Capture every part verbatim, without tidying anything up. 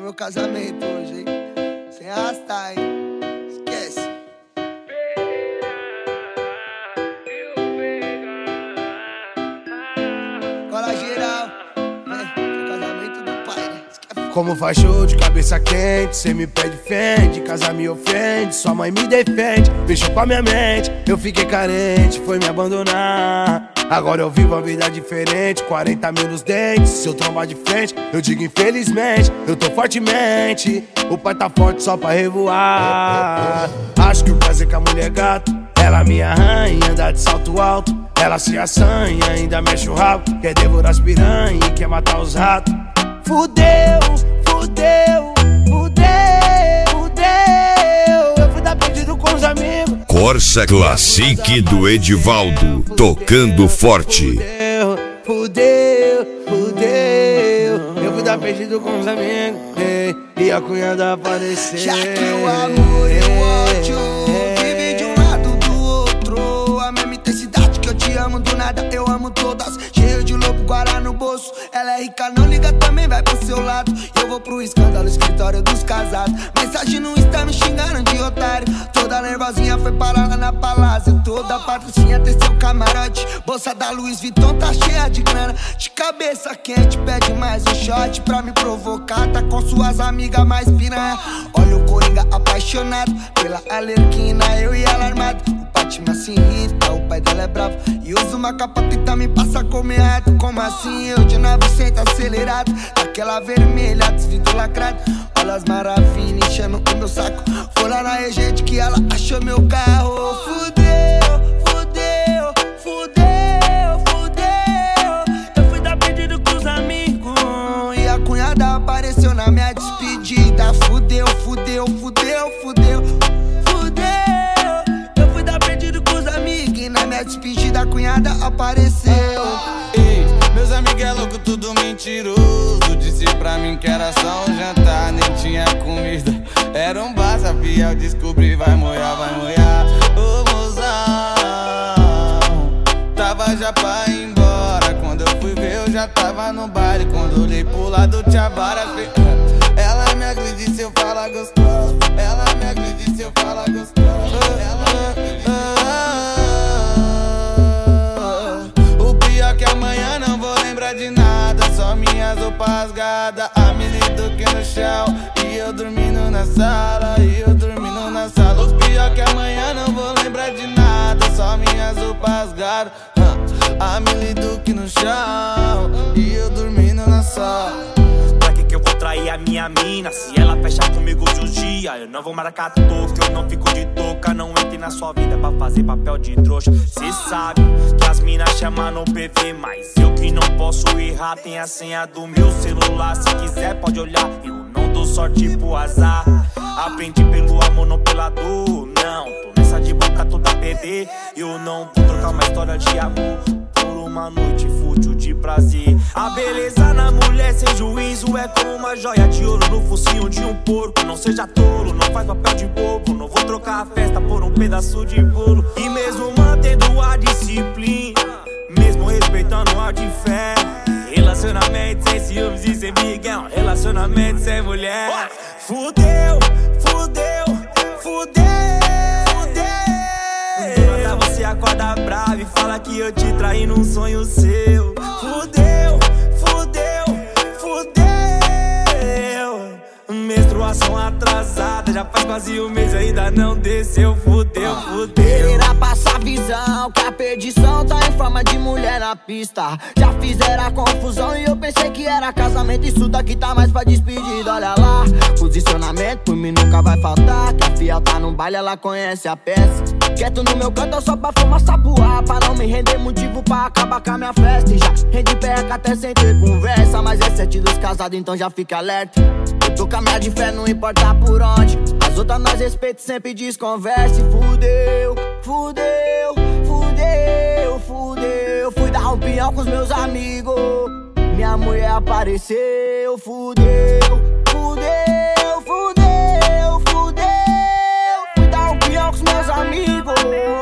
meu casamento hoje, hein? Sem arrastar, hein? Esquece. Cola geral, né? Casamento do pai, né? Esquece. Como faz show de cabeça quente, cê me pede fende, casa me ofende, sua mãe me defende, fechou com a minha mente, eu fiquei carente, foi me abandonar. Agora eu vivo uma vida diferente, quarenta mil nos dentes, se eu trombar de frente, eu digo infelizmente, eu tô fortemente, o pai tá forte só pra revoar. Acho que o prazer com a mulher é gato, ela minha rainha, anda de salto alto, ela se assanha, ainda mexe o rabo, quer devorar as piranha e quer matar os ratos. Fudeu, fudeu, fudeu, fudeu, eu fui dar perdido com os amigos. Corsa Classic do Edivaldo, tocando forte. Fudeu, fudeu, fudeu, eu fui dar perdido com os amigos, ei, e a cunhada apareceu. Já que o amor e o ódio vive de um lado do outro, a mesma intensidade que eu te amo do nada, eu amo todas. Cheio de lobo, guará no bolso, ela é rica, não liga, também vai pro seu lado. Eu vou pro escândalo, escritório dos casados, mensagem no Insta me xingando de otário. Toda nervosinha foi parar lá na palácio, toda patricinha tem seu camarote, bolsa da Louis Vuitton tá cheia de grana, de cabeça quente, pede mais um shot pra me provocar, tá com suas amigas mais piranha. Olha o Coringa apaixonado pela Alerquina, eu e ela armado. O Batman se irrita, o pai dela é bravo e usa uma capa pinta, me passa como errado. Como assim eu de novecentos acelerado, daquela vermelha, desvidro lacrado. Olha as maravilhas enchendo o meu saco, foi lá na regente que ela achou meu carro. Fudeu, fudeu, fudeu, fudeu, eu fui dar pedido com os amigos e a cunhada apareceu na minha despedida. Fudeu, fudeu, fudeu, fudeu, fudeu, eu fui dar pedido com os amigos e na minha despedida a cunhada apareceu. Ei, meus amigos é louco, tudo mentiroso, disse pra mim que era só um jantar, nem tinha comida, era um bar, sabia, eu descobri, vai moiar, vai moiar. Ô mozão, tava já pra ir embora, quando eu fui ver eu já tava no baile, quando olhei pro lado tinha vara. Ela me agride se eu falar gostoso, ela me agride se eu falar gostoso, ela me agride. O pior que amanhã não vou lembrar de nada, só minhas roupas rasgadas, a Mili Duque no chão e eu dormindo na sala, e eu dormindo na sala. O pior que amanhã não vou lembrar de nada, só minhas roupas rasgadas, a Mili Duque no chão e eu dormindo na sala. Pra que que eu vou trair a minha mina se ela fecha comigo de um dia? Eu não vou marcar toca, eu não fico de touca, não entre na sua vida pra fazer papel de trouxa. Cê sabe que as minas chamam no P V, mas eu que não posso errar, tem a senha do meu celular. Se quiser pode olhar, eu não dou sorte pro azar. Aprendi pelo amor, não pela dor, não. Tô nessa de boca toda P D, eu não vou trocar uma história de amor por uma noite fútil de prazer. A beleza na mulher sem juízo é como uma joia de ouro no focinho de um porco. Não seja tolo, não faz papel de bobo, não vou trocar a festa por um pedaço de bolo. E mesmo mantendo a disciplina, mesmo respeitando a de fé, relacionamento sem ciúmes e sem miguel, relacionamento sem mulher. Fudeu, fudeu, fudeu, fudeu. Do nada você acorda bravo e fala que eu te traí num sonho seu. Fudeu, fudeu, fudeu. Menstruação atrasada, já faz quase um mês ainda não desceu. Fudeu, fudeu. Irá passar visão que a perdição tá em forma de mulher na pista. Já fizeram a confusão e eu pensei que era casamento, isso daqui tá mais pra despedida. Olha lá, posicionamento por mim nunca vai faltar, que a fiel tá no baile, ela conhece a peça. Quieto no meu canto só pra fumar sapuá, pra não me render motivo pra acabar com a minha festa. E já rende perca até sem ter conversa, mas é sete dos casados, então já fica alerta. Eu tô com a minha de fé, não importa por onde, as outras nós respeito, sempre desconversa. E fudeu, fudeu, fudeu, fudeu. Fui dar um pinhão com os meus amigos, minha mulher apareceu. Fudeu, fudeu, fudeu, fudeu. Fui dar um pinhão com os meus amigos e minha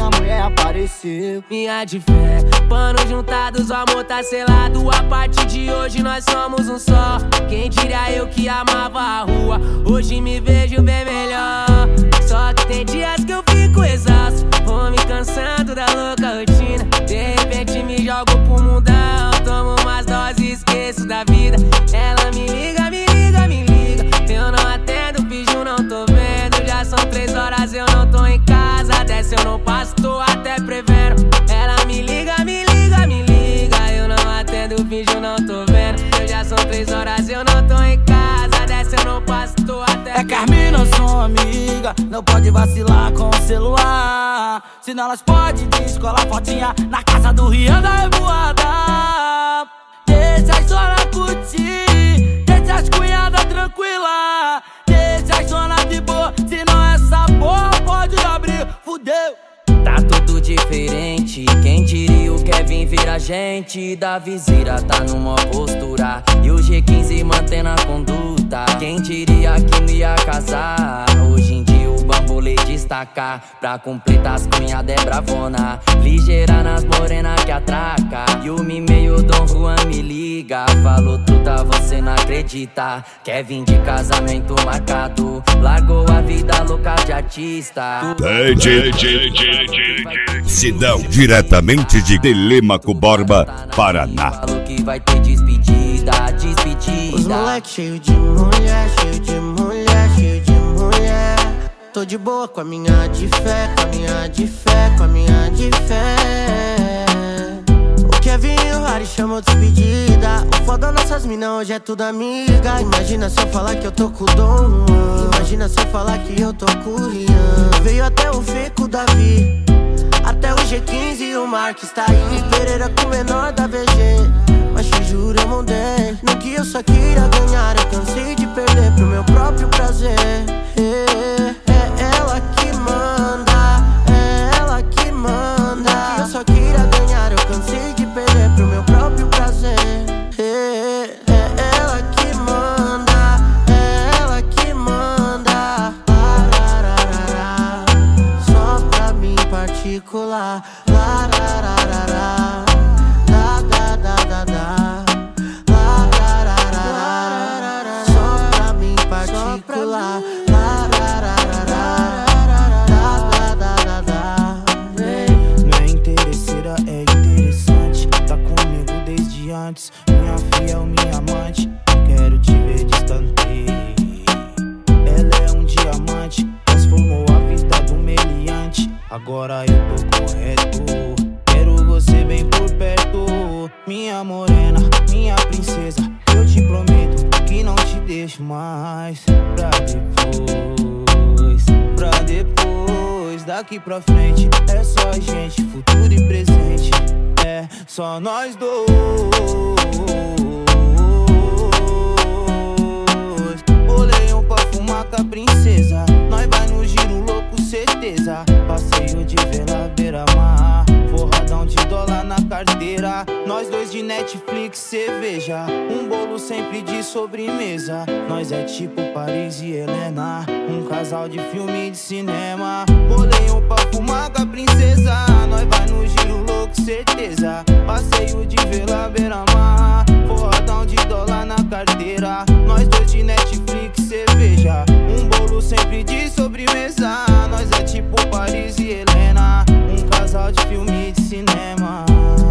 minha mulher apareceu. Minha de fé, pano juntados, o amor tá selado. A partir de hoje nós somos um só. Quem diria eu que amava a rua, hoje me vejo bem melhor. Só que tem dias que eu fico exausto, vou me cansando da louca rotina. De repente me jogo pro mundão, tomo umas doses e esqueço da vida. Ela me liga, me liga, me liga, eu não atendo, finjo não tô vendo. Já são três horas, eu não tô em casa, dessa eu não passo, tô até prevendo. Ela me liga, me liga, me liga, eu não atendo, finjo não tô vendo. Eu já são três horas, eu não tô em casa, dessa eu não passo, tô até prevendo. É que as minas são amiga, não pode vacilar com o celular, senão elas podem descolar fotinha na casa do Rian da Revoada. Deixa as zona curtir, deixa as cunhadas tranquila, deixa as zona de boa, senão essa porra pode abrir, fudeu. Tá tudo diferente, quem diria o Kevin vira gente. Da viseira tá numa postura e o G quinze mantendo a conduta. Quem diria que não ia casar, hoje em dia o bambolê destacar. Pra completar as cunhadas é bravona, ligeira nas morenas que atraca. E o meio Dom Juan me liga, falou truta, você não acredita. Kevin de casamento marcado, largou a vida louca de artista. D J Sidão, diretamente de Telêmaco Borba, Paraná. Falou que vai ter despedida, despedida. Os moleque cheio de mulher, cheio de mulher, cheio de mulher. Tô de boa com a minha de fé, com a minha de fé, com a minha de fé. O Kevin e o Harry chamou despedida. O foda nossas minas hoje é tudo amiga. Imagina se eu falar que eu tô com o Dom Juan, imagina se eu falar que eu tô com o Rian. Veio até o Fê com o Davi, até o G quinze e o Marques tá aí. Pereira com o menor da V G, mas te juro eu mudei. No que eu só queria ganhar, eu cansei de perder pro meu próprio prazer. É, é ela que manda, é ela que manda. No que eu só queria ganhar, eu cansei de perder pro meu próprio prazer. É, é ela que manda, é ela que manda. Larararara, só pra mim particular. Larararara, da da da da da. Larararara, só pra mim particular. Larararara, da da da da. Não é interesseira, é interessante. Tá comigo desde antes, minha fiel, minha amante. Quero te ver distante. Ela é um diamante, transformou a vida do meliante. Agora eu tô correto, quero você bem por perto. Minha morena, minha princesa, eu te prometo que não te deixo mais. Pra depois, pra depois. Daqui pra frente é só a gente, futuro e presente. É só nós dois. Bolei um pra fumar com a princesa, nós vai no giro louco, certeza. Passeio de vela, beira-mar, forradão de dólar na carteira. Nós dois de Netflix, cerveja, um bolo sempre de sobremesa. Nós é tipo Paris e Helena, um casal de filme de cinema. Bolei um pra fumar com a princesa, nós vai no giro louco, certeza. Passeio de vela, beira-mar, forradão de dólar na carteira. Nós dois de Netflix, cerveja, um bolo sempre de sobremesa. Nós é tipo Paris e Helena, um casal de filme de cinema.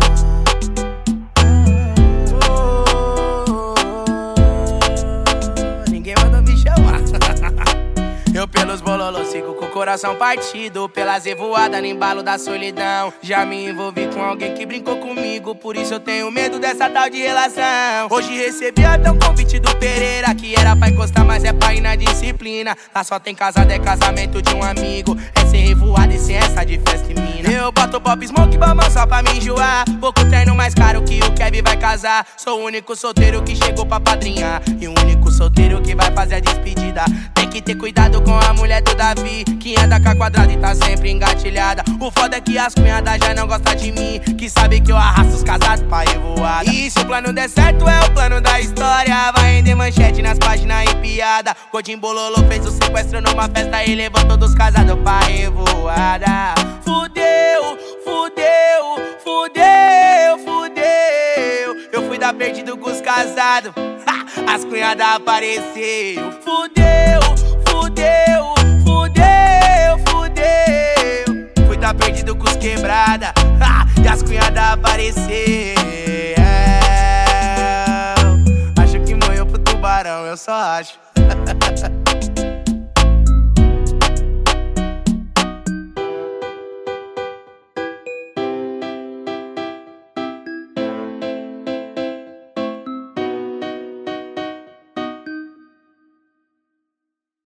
Oh, ninguém manda me chamar. Eu pelos bololos sigo com o coração partido, pelas revoadas no embalo da solidão. Já me envolvi com alguém que brincou comigo, por isso eu tenho medo dessa tal de relação. Hoje recebi até um convite do Pereira, que era pra encostar, mas é pra ir na disciplina. Lá só tem casado, é casamento de um amigo, é sem revoada e sem essa de festa e mina. Eu boto pop smoke bamão só pra me enjoar, pouco treino mais caro que o Kevin vai casar. Sou o único solteiro que chegou pra padrinhar, e o único solteiro que vai fazer a despedida. Tem que ter cuidado com a mulher do Davi, que anda com a quadrada e tá sempre engatilhada. O foda é que as cunhadas já não gostam de mim, que sabe que eu arrasto os casados pra revoada. E se o plano der certo é o plano da história, vai render manchete nas páginas e piada. Godinho Bololô fez o sequestro numa festa e levou todos os casados pra revoada. Fudeu, fudeu, fudeu, fudeu. Eu fui dar perdido com os casados, as cunhadas apareceu. Fudeu, fudeu, fudeu, fudeu. Fui dar perdido com os quebrada, e as cunhadas apareceu. Acho que morreu pro tubarão, eu só acho.